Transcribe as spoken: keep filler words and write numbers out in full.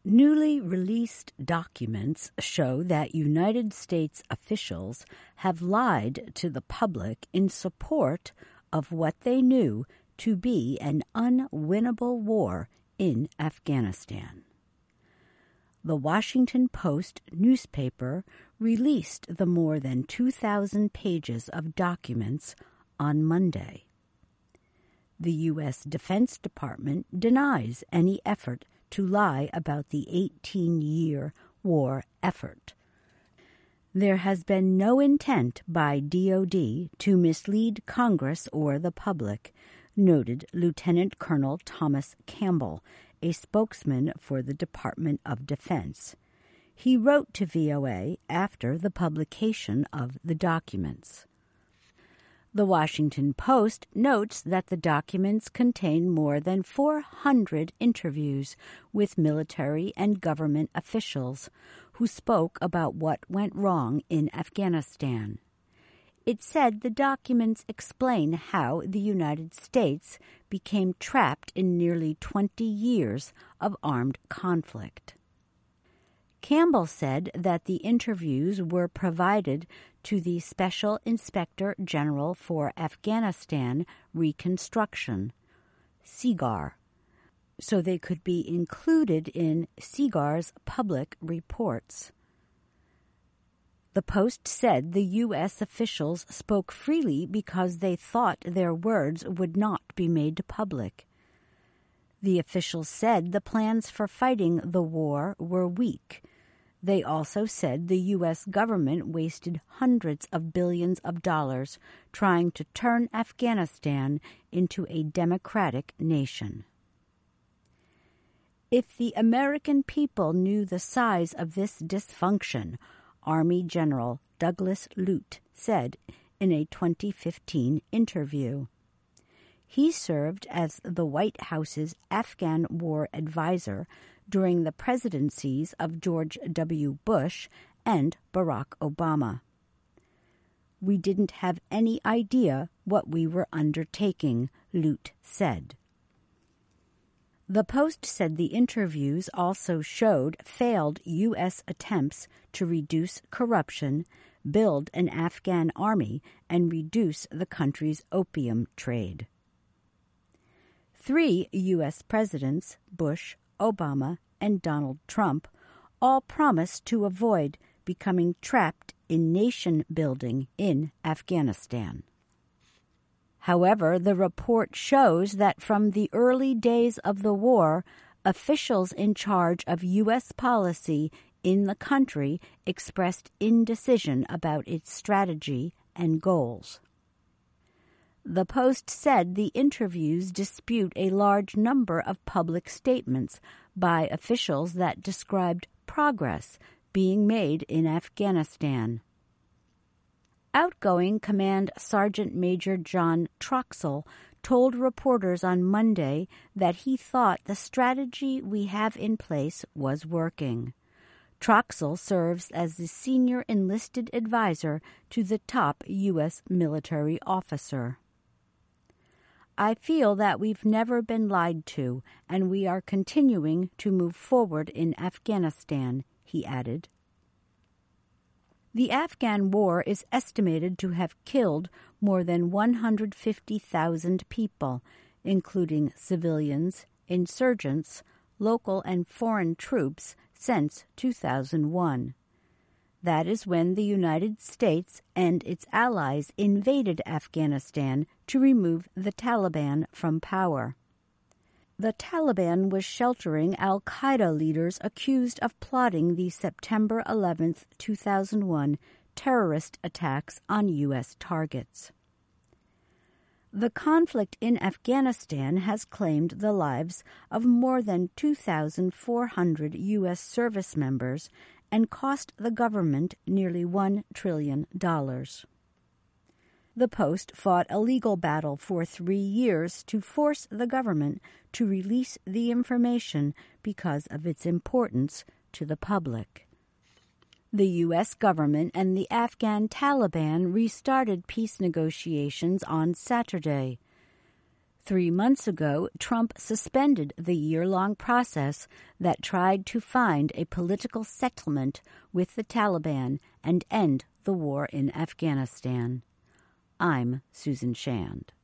Newly released documents show that United States officials have lied to the public in support of what they knew to be an unwinnable war in Afghanistan. The Washington Post newspaper released the more than two thousand pages of documents on Monday. The U S Defense Department denies any effort to lie about the eighteen-year war effort. There has been no intent by D O D to mislead Congress or the public, noted Lieutenant Colonel Thomas Campbell, a spokesman for the Department of Defense. He wrote to V O A after the publication of the documents. The Washington Post notes that the documents contain more than four hundred interviews with military and government officials who spoke about what went wrong in Afghanistan. It said the documents explain how the United States became trapped in nearly twenty years of armed conflict. Campbell said that the interviews were provided to the Special Inspector General for Afghanistan Reconstruction, SIGAR, so they could be included in SIGAR's public reports. The Post said the U S officials spoke freely because they thought their words would not be made public. The officials said the plans for fighting the war were weak. They also said the U S government wasted hundreds of billions of dollars trying to turn Afghanistan into a democratic nation. If the American people knew the size of this dysfunction, Army General Douglas Lute said in a twenty fifteen interview. He served as the White House's Afghan war advisor during the presidencies of George W. Bush and Barack Obama. We didn't have any idea what we were undertaking, Lute said. The Post said the interviews also showed failed U S attempts to reduce corruption, build an Afghan army, and reduce the country's opium trade. Three U S presidents, Bush, Obama, and Donald Trump, all promised to avoid becoming trapped in nation-building in Afghanistan. However, the report shows that from the early days of the war, officials in charge of U S policy in the country expressed indecision about its strategy and goals. The Post said the interviews dispute a large number of public statements by officials that described progress being made in Afghanistan. Outgoing Command Sergeant Major John Troxell told reporters on Monday that he thought the strategy we have in place was working. Troxell serves as the senior enlisted advisor to the top U S military officer. I feel that we've never been lied to, and we are continuing to move forward in Afghanistan, he added. The Afghan war is estimated to have killed more than one hundred fifty thousand people, including civilians, insurgents, local and foreign troops, since two thousand one. That is when the United States and its allies invaded Afghanistan to remove the Taliban from power. The Taliban was sheltering al-Qaeda leaders accused of plotting the September eleventh, two thousand one terrorist attacks on U S targets. The conflict in Afghanistan has claimed the lives of more than two thousand four hundred U S service members and cost the government nearly one trillion dollars. The Post fought a legal battle for three years to force the government to release the information because of its importance to the public. The U S government and the Afghan Taliban restarted peace negotiations on Saturday. Three months ago, Trump suspended the year-long process that tried to find a political settlement with the Taliban and end the war in Afghanistan. I'm Susan Shand.